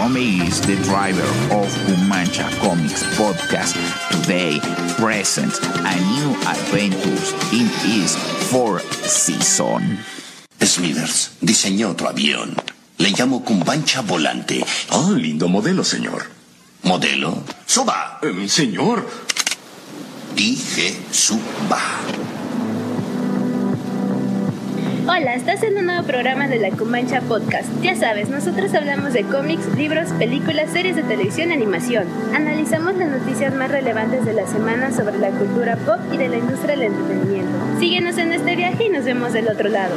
Romy is the driver of Kumancha Comics podcast. Today presents a new adventures in its fourth season. Smithers diseñó otro avión. Le llamo Kumancha Volante. Ah, lindo modelo, señor. ¿Modelo? ¡Suba! Señor. Dije suba. Hola, estás en un nuevo programa de la Kumancha Podcast. Ya sabes, nosotros hablamos de cómics, libros, películas, series de televisión y animación. Analizamos las noticias más relevantes de la semana sobre la cultura pop y de la industria del entretenimiento. Síguenos en este viaje y nos vemos del otro lado.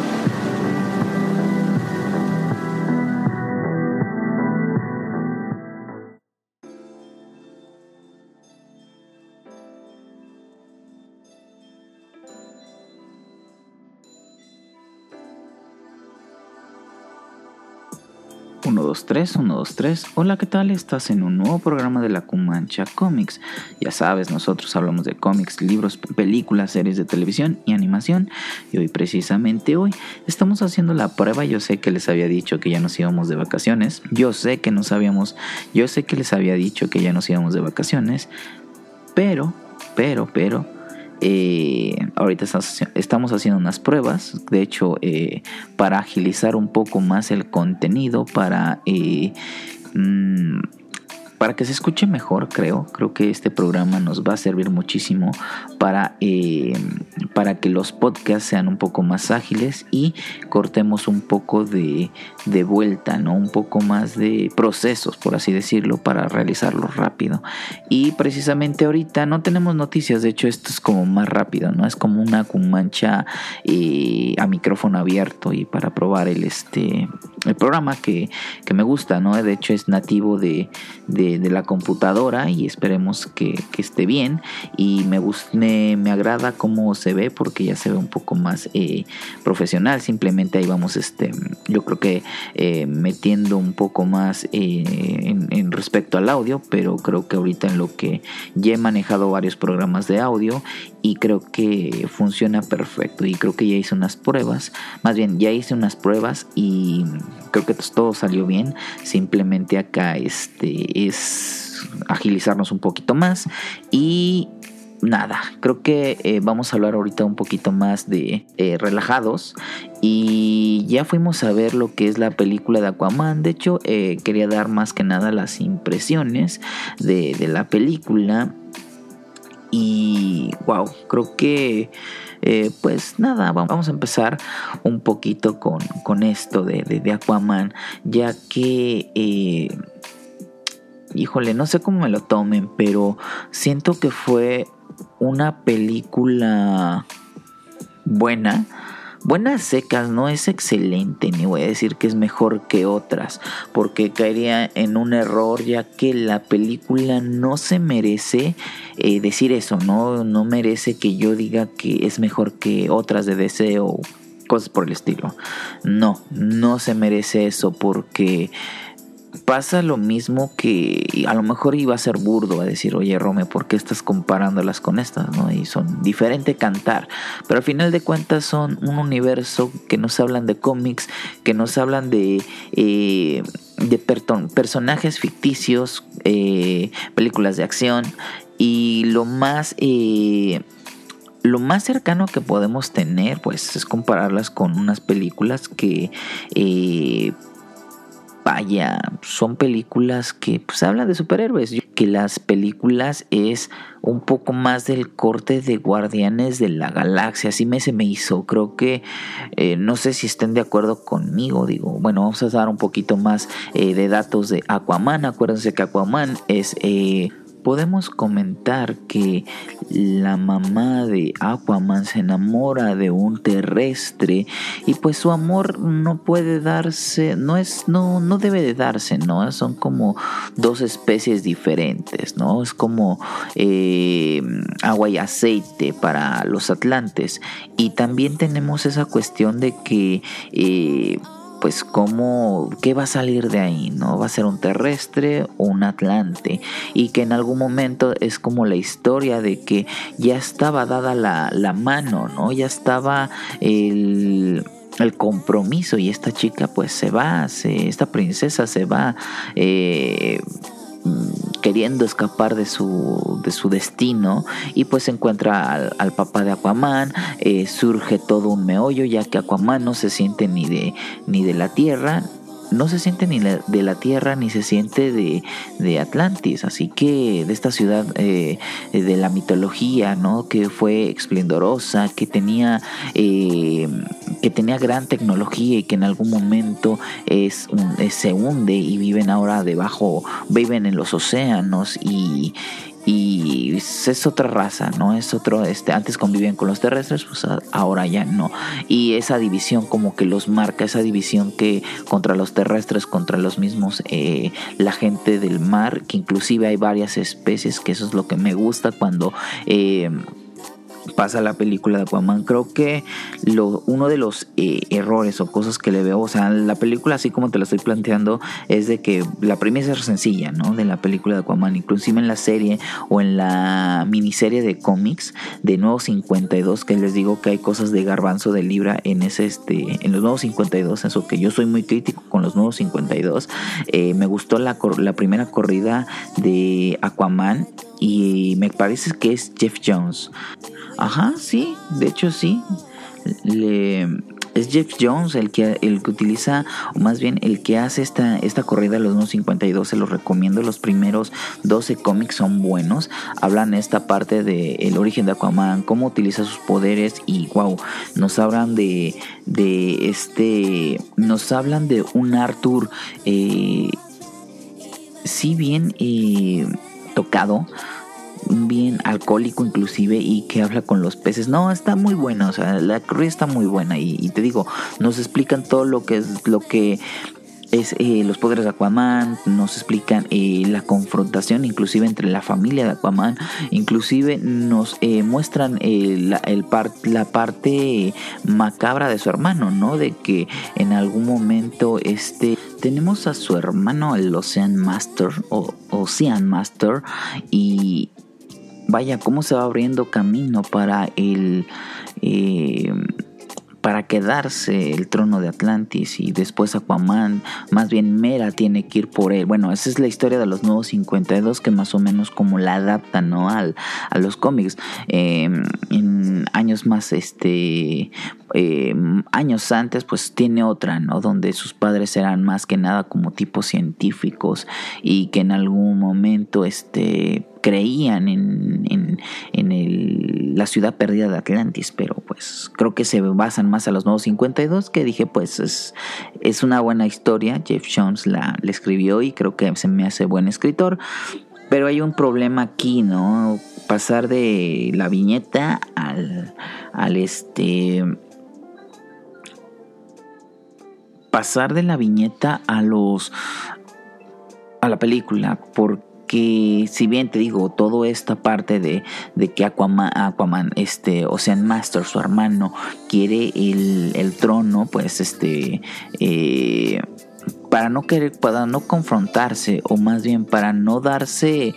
Uno, dos, tres. Hola, ¿qué tal? Estás en un nuevo programa de la Kumancha Comics. Ya sabes, nosotros hablamos de cómics, libros, películas, series de televisión y animación. Y hoy, precisamente hoy, estamos haciendo la prueba. Yo sé que les había dicho que ya nos íbamos de vacaciones. Yo sé que les había dicho que ya nos íbamos de vacaciones. Pero ahorita estamos haciendo unas pruebas, de hecho, para agilizar un poco más el contenido, para que se escuche mejor. Creo que este programa nos va a servir muchísimo para que los podcasts sean un poco más ágiles y cortemos un poco de vuelta, ¿no? Un poco más de procesos, por así decirlo, para realizarlo rápido. Y precisamente ahorita no tenemos noticias, de hecho esto es como más rápido, ¿no? Es como una Kumancha a micrófono abierto y para probar el programa que me gusta, ¿no? De hecho es nativo de la computadora y esperemos que esté bien, y me agrada cómo se ve porque ya se ve un poco más profesional. Simplemente ahí vamos yo creo que metiendo un poco más en respecto al audio, pero creo que ahorita en lo que ya he manejado varios programas de audio y creo que funciona perfecto, y creo que ya hice unas pruebas y creo que todo salió bien. Simplemente acá es agilizarnos un poquito más y nada, creo que vamos a hablar ahorita un poquito más de relajados. Y ya fuimos a ver lo que es la película de Aquaman. De hecho, quería dar más que nada las impresiones de la película. Y wow, creo que pues nada, vamos a empezar un poquito con esto de Aquaman, ya que híjole, no sé cómo me lo tomen, pero siento que fue una película buena a secas. No es excelente, ni voy a decir que es mejor que otras, porque caería en un error, ya que la película no se merece decir eso, no merece que yo diga que es mejor que otras de DC o cosas por el estilo. No se merece eso, porque pasa lo mismo que a lo mejor iba a ser burdo a decir, oye Rome, ¿por qué estás comparándolas con estas? ¿No? Y son diferente cantar, pero al final de cuentas son un universo que nos hablan de cómics, que nos hablan de personajes ficticios, películas de acción, y lo más cercano que podemos tener pues es compararlas con unas películas que son películas que pues hablan de superhéroes, que las películas es un poco más del corte de Guardianes de la Galaxia. Así se me hizo. Creo que no sé si estén de acuerdo conmigo. Digo, bueno, vamos a dar un poquito más de datos de Aquaman. Acuérdense que Aquaman es podemos comentar que la mamá de Aquaman se enamora de un terrestre, y pues su amor no puede darse, no debe de darse, ¿no? Son como dos especies diferentes, ¿no? Es como agua y aceite para los atlantes. Y también tenemos esa cuestión de que pues ¿qué va a salir de ahí? ¿No? ¿Va a ser un terrestre o un atlante? Y que en algún momento es como la historia de que ya estaba dada la mano, ¿no? Ya estaba el compromiso, y esta chica pues se va, esta princesa se va queriendo escapar de su destino, y pues encuentra al papá de Aquaman. Surge todo un meollo, ya que Aquaman no se siente ni de la tierra. No se siente ni de la tierra ni se siente de Atlantis, así que de esta ciudad de la mitología, ¿no? Que fue esplendorosa, que tenía gran tecnología y que en algún momento se hunde, y viven ahora viven en los océanos, y es otra raza, ¿no? Es otro, antes convivían con los terrestres, pues ahora ya no. Y esa división como que los marca, esa división que contra los terrestres, contra los mismos, la gente del mar, que inclusive hay varias especies, que eso es lo que me gusta cuando pasa la película de Aquaman. Creo que uno de los errores o cosas que le veo, o sea, la película así como te la estoy planteando, es de que la premisa es sencilla, ¿no? De la película de Aquaman, inclusive en la serie o en la miniserie de cómics de Nuevos 52, que les digo que hay cosas de garbanzo de libra en en los Nuevos 52, eso que yo soy muy crítico con los Nuevos 52. Me gustó la primera corrida de Aquaman, y me parece que es Jeff Jones. Ajá, sí, de hecho sí. Es Jeff Jones el que utiliza, o más bien el que hace esta corrida de los Nuevos 52. Se los recomiendo. Los primeros 12 cómics son buenos. Hablan esta parte del origen de Aquaman, cómo utiliza sus poderes, y wow, nos hablan de un Arthur sí bien tocado, bien alcohólico inclusive, y que habla con los peces. No, está muy buena, o sea, la corrida está muy buena, y te digo, nos explican todo lo que es los poderes de Aquaman, nos explican la confrontación inclusive entre la familia de Aquaman, inclusive nos muestran la parte macabra de su hermano, ¿no? De que en algún momento tenemos a su hermano, el Ocean Master, y vaya, cómo se va abriendo camino para para quedarse el trono de Atlantis, y después Aquaman, más bien Mera, tiene que ir por él. Bueno, esa es la historia de los Nuevos 52, que más o menos como la adaptan, ¿no? a los cómics. En años más, años antes, pues tiene otra, ¿no? Donde sus padres eran más que nada como tipos científicos, y que en algún momento creían en la ciudad perdida de Atlantis, pero pues creo que se basan más a los Nuevos 52, que dije pues es una buena historia. Jeff Jones la escribió, y creo que se me hace buen escritor, pero hay un problema aquí, ¿no? Pasar de la viñeta pasar de la viñeta a la película, porque si bien te digo, toda esta parte de que Aquaman, Ocean Master, su hermano, quiere el trono, pues para no confrontarse, o más bien para no darse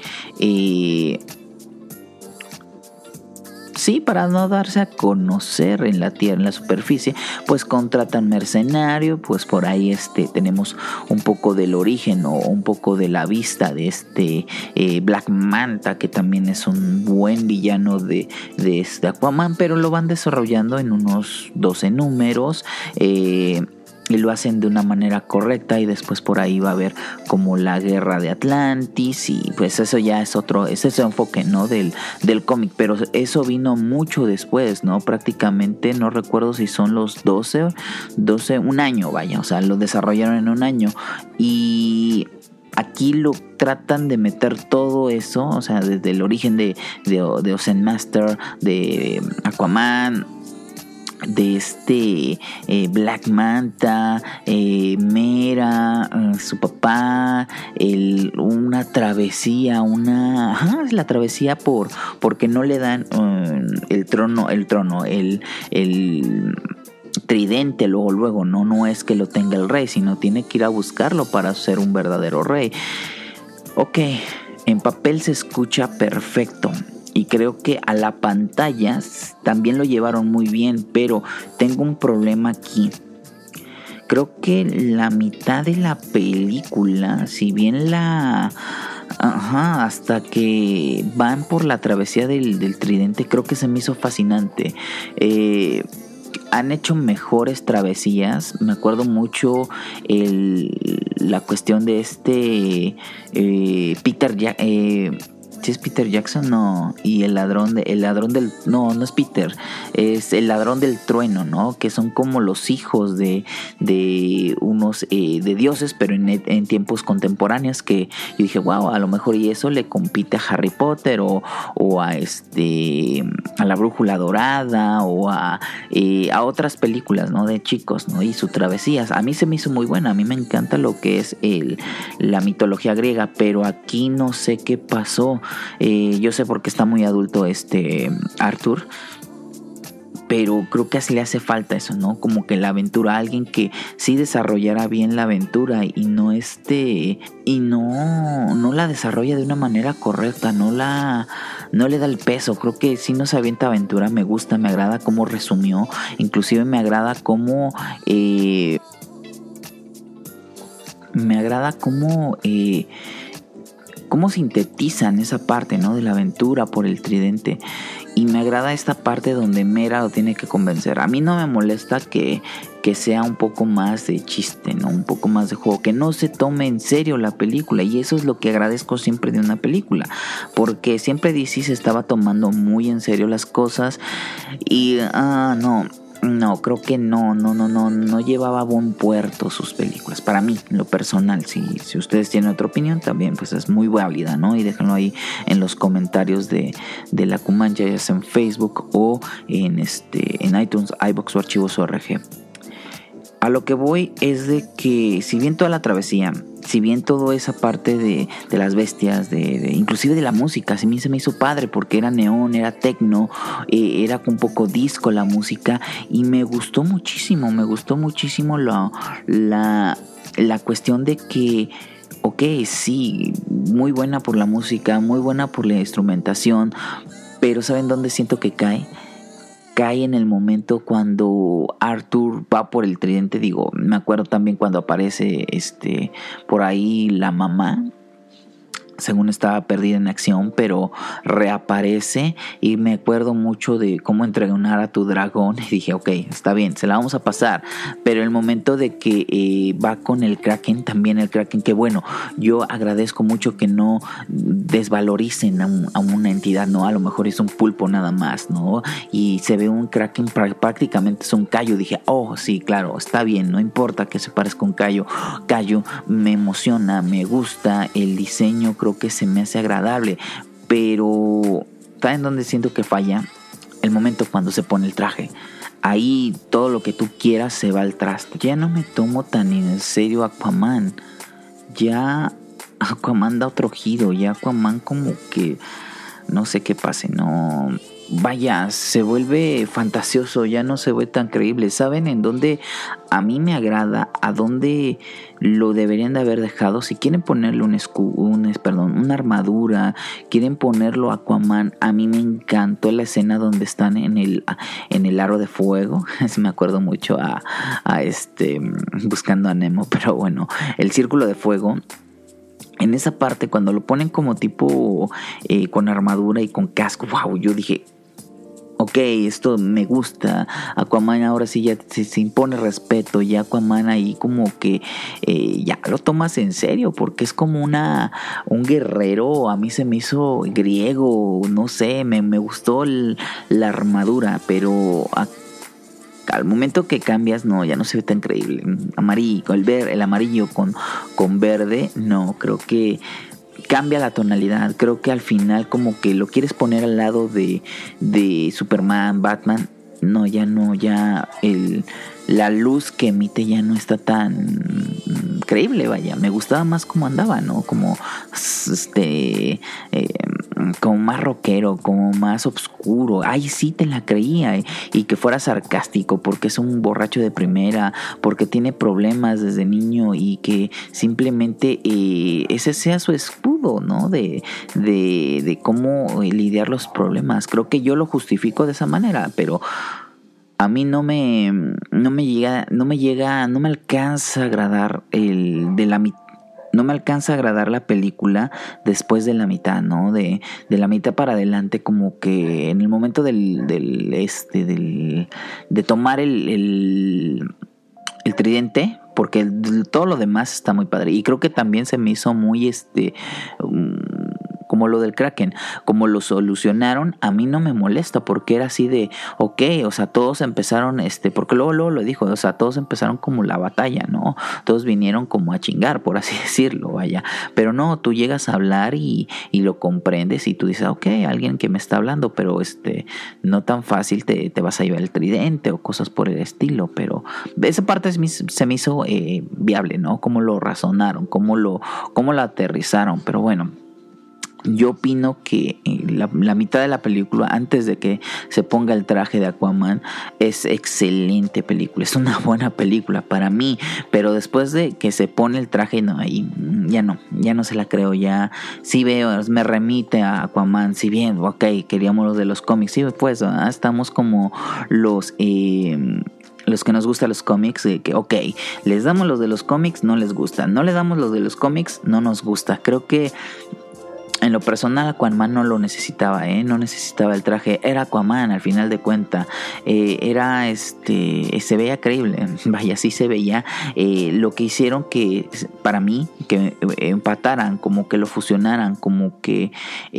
para no darse a conocer en la tierra, en la superficie, pues contratan mercenario. Pues por ahí tenemos un poco del origen, o un poco de la vista de Black Manta, que también es un buen villano de Aquaman, pero lo van desarrollando en unos 12 números, y lo hacen de una manera correcta, y después por ahí va a haber como la guerra de Atlantis, y pues eso ya es ese enfoque, ¿no? del cómic, pero eso vino mucho después, ¿no? Prácticamente no recuerdo si son los 12, un año, vaya, o sea, lo desarrollaron en un año, y aquí lo tratan de meter todo eso, o sea, desde el origen de Ocean Master, de Aquaman, de Black Manta, Mera, su papá, una travesía, la travesía porque no le dan el trono, el tridente luego, no es que lo tenga el rey, sino tiene que ir a buscarlo para ser un verdadero rey. Ok, en papel se escucha perfecto. y creo que a la pantalla también lo llevaron muy bien, pero tengo un problema aquí. Creo que la mitad de la película, si bien hasta que van por la travesía del tridente, creo que se me hizo fascinante. Han hecho mejores travesías. Me acuerdo mucho la cuestión de Peter ¿sí es Peter Jackson? No. Y el ladrón del... No es Peter. Es el ladrón del trueno, ¿no? Que son como los hijos de unos de dioses, pero en tiempos contemporáneos, que yo dije, wow, a lo mejor y eso le compite a Harry Potter o a la Brújula Dorada o a otras películas, ¿no? De chicos, ¿no? Y sus travesías. A mí se me hizo muy buena. A mí me encanta lo que es la mitología griega, pero aquí no sé qué pasó. Yo sé porque está muy adulto Arthur, pero creo que así le hace falta eso, ¿no? Como que la aventura, alguien que sí desarrollara bien la aventura y no la desarrolla de una manera correcta, no le da el peso. Creo que sí nos avienta aventura. Me gusta, me agrada cómo resumió, inclusive me agrada cómo cómo sintetizan esa parte, ¿no? De la aventura por el tridente. Y me agrada esta parte donde Mera lo tiene que convencer. A mí no me molesta que sea un poco más de chiste, ¿no? Un poco más de juego, que no se tome en serio la película. Y eso es lo que agradezco siempre de una película, porque siempre DC se estaba tomando muy en serio las cosas. Y no, creo que no llevaba a buen puerto sus películas. Para mí, en lo personal, si ustedes tienen otra opinión, también pues es muy válida, ¿no? Y déjenlo ahí en los comentarios de La Cumancha, ya sea en Facebook o en iTunes, iVoox o Archivos.org. A lo que voy es de que, si bien toda la travesía, si bien toda esa parte de las bestias, inclusive de la música, a mí se me hizo padre porque era neón, era techno, era un poco disco la música, y me gustó muchísimo la cuestión de que, ok, sí, muy buena por la música, muy buena por la instrumentación, pero ¿saben dónde siento que cae? Cae en el momento cuando Arthur va por el tridente. Digo, me acuerdo también cuando aparece por ahí la mamá, según estaba perdida en acción, pero reaparece, y me acuerdo mucho de cómo entregar a tu dragón, y dije, ok, está bien, se la vamos a pasar. Pero el momento de que va con el Kraken, también el Kraken, que bueno, yo agradezco mucho que no desvaloricen a una entidad, ¿no? A lo mejor es un pulpo nada más, ¿no? Y se ve un Kraken, prácticamente es un Kaiju. Dije, oh, sí, claro, está bien, no importa que se parezca un Kaiju. Me emociona, me gusta el diseño, creo que se me hace agradable, pero ¿saben dónde siento que falla? El momento cuando se pone el traje. Ahí todo lo que tú quieras se va al traste. Ya no me tomo tan en serio Aquaman. Ya Aquaman da otro giro. Ya Aquaman como que no sé qué pase, no... Vaya, se vuelve fantasioso, ya no se ve tan creíble. ¿Saben en dónde a mí me agrada? ¿A dónde lo deberían de haber dejado? Si quieren ponerle una armadura, quieren ponerlo a Aquaman. A mí me encantó la escena donde están en el aro de fuego. Me acuerdo mucho a Buscando a Nemo, pero bueno, el círculo de fuego. En esa parte, cuando lo ponen como tipo con armadura y con casco, wow, yo dije, ok, esto me gusta. Aquaman ahora sí ya se impone respeto. Ya Aquaman ahí como que ya lo tomas en serio, porque es como un guerrero. A mí se me hizo griego, no sé, me gustó la armadura, pero al momento que cambias, no, ya no se ve tan creíble. Amarillo, el amarillo con verde, no, creo que cambia la tonalidad. Creo que al final como que lo quieres poner al lado de Superman, Batman. No, ya la luz que emite ya no está tan creíble, vaya. Me gustaba más cómo andaba, ¿no? Como como más rockero, como más oscuro. Ay, sí te la creía. Y que fuera sarcástico porque es un borracho de primera, porque tiene problemas desde niño y que simplemente ese sea su escudo, ¿no? De cómo lidiar los problemas. Creo que yo lo justifico de esa manera, pero a mí no me alcanza a agradar no me alcanza a agradar la película después de la mitad, ¿no? De la mitad para adelante, como que en el momento de tomar el tridente, porque todo lo demás está muy padre. Y creo que también se me hizo muy como lo del Kraken, como lo solucionaron, a mí no me molesta, porque era así de, ok, o sea, todos empezaron, porque luego lo dijo, o sea, todos empezaron como la batalla, ¿no? Todos vinieron como a chingar, por así decirlo, vaya, pero no, tú llegas a hablar y lo comprendes y tú dices, ok, alguien que me está hablando, pero no tan fácil te vas a llevar el tridente o cosas por el estilo, pero esa parte se me hizo viable, ¿no? Cómo lo razonaron, cómo lo aterrizaron, pero bueno. Yo opino que la mitad de la película, antes de que se ponga el traje de Aquaman, es excelente película, es una buena película para mí, pero después de que se pone el traje, no, ahí ya no se la creo, ya sí veo, me remite a Aquaman, si bien, ok, queríamos los de los cómics, sí, pues estamos como los que nos gustan los cómics, que ok, les damos los de los cómics, no les gusta, no le damos los de los cómics, no nos gusta. Creo que en lo personal Aquaman no lo necesitaba, no necesitaba el traje, era Aquaman al final de cuentas, se veía creíble, vaya, sí se veía. Lo que hicieron que para mí que empataran, como que lo fusionaran, como que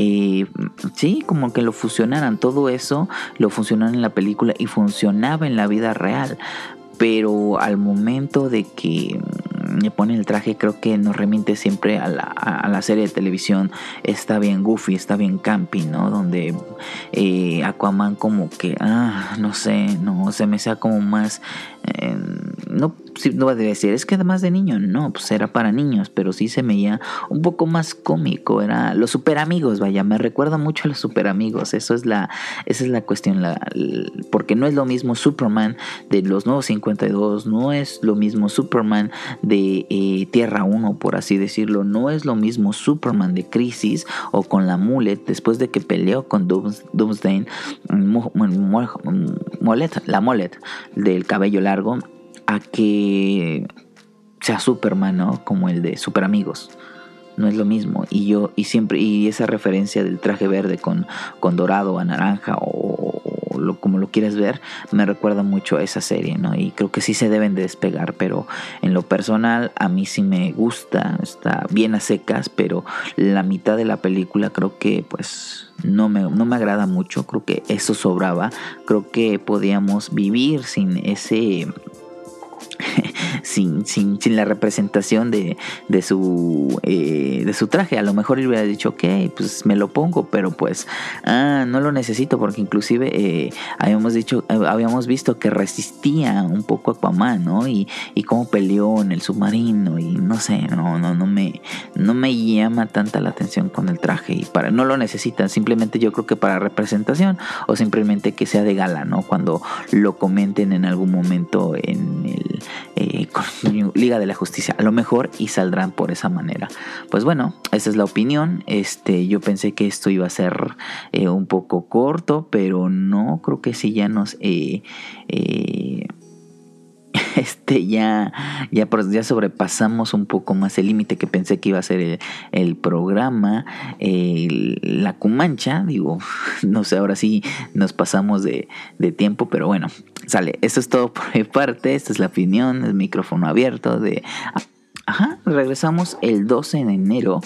lo fusionaran, todo eso lo fusionaron en la película y funcionaba en la vida real, pero al momento de que me pone el traje, creo que nos remite siempre a la serie de televisión. Está bien goofy, está bien campy, ¿no? Donde Aquaman como que no sé, no se me sea como más no voy a decir, es que además de niño, no, pues era para niños, pero sí se me veía un poco más cómico. Era los Super Amigos, vaya, me recuerda mucho a los Super Amigos. Esa es la cuestión, porque no es lo mismo Superman de los Nuevos 52, no es lo mismo Superman de Tierra 1, por así decirlo, no es lo mismo Superman de Crisis o con la Mullet después de que peleó con Doomsday, la Mullet del cabello largo, a que sea Superman, ¿no? Como el de Super Amigos. No es lo mismo. Y esa referencia del traje verde con dorado a naranja o como lo quieras ver, me recuerda mucho a esa serie, ¿no? Y creo que sí se deben de despegar, pero en lo personal a mí sí me gusta, está bien a secas, pero la mitad de la película creo que pues no me agrada mucho. Creo que eso sobraba. Creo que podíamos vivir sin ese sin la representación de su traje. A lo mejor hubiera dicho, ok, pues me lo pongo, pero pues no lo necesito, porque inclusive habíamos visto que resistía un poco a Aquaman, ¿no? Y cómo peleó en el submarino, y no sé, no me llama tanta la atención con el traje, y no lo necesitan. Simplemente yo creo que para representación, o simplemente que sea de gala, ¿no? Cuando lo comenten en algún momento en el con Liga de la Justicia, a lo mejor, y saldrán por esa manera. Pues bueno, esa es la opinión. Yo pensé que esto iba a ser un poco corto, pero no, creo que sí ya nos ya sobrepasamos un poco más el límite que pensé que iba a ser el programa. La Cumancha, digo, no sé, ahora sí nos pasamos de tiempo, pero bueno, sale. Eso es todo por mi parte. Esta es la opinión, el micrófono abierto regresamos el 12 de enero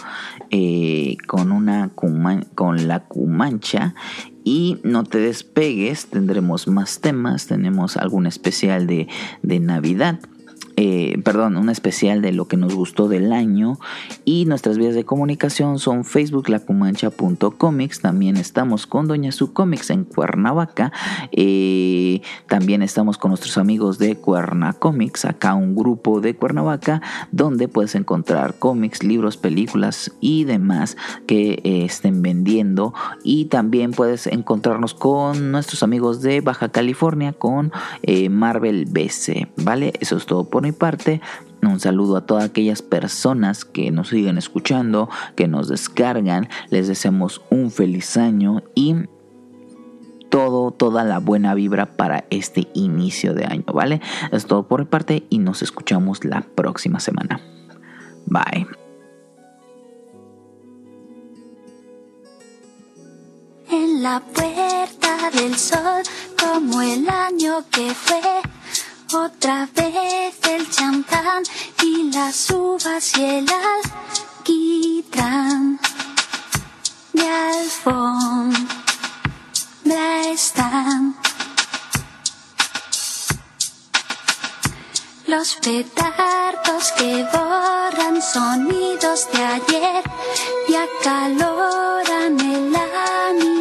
con la Cumancha. Y no te despegues, tendremos más temas, tenemos algún especial de Navidad. un especial de lo que nos gustó del año. Y nuestras vías de comunicación son Facebook, lacumancha.comics. También estamos con Doña Su Comics en Cuernavaca. También estamos con nuestros amigos de Cuerna Comics, acá un grupo de Cuernavaca donde puedes encontrar cómics, libros, películas y demás que estén vendiendo. Y también puedes encontrarnos con nuestros amigos de Baja California con Marvel BC, ¿vale? Eso es todo por mi parte. Un saludo a todas aquellas personas que nos siguen escuchando, que nos descargan. Les deseamos un feliz año y toda la buena vibra para este inicio de año, ¿vale? Es todo por mi parte y nos escuchamos la próxima semana. Bye. En la puerta del sol, como el año que fue, otra vez el champán y las uvas y el alquitrán. Mi alfombra están los petardos que borran sonidos de ayer y acaloran el ánimo.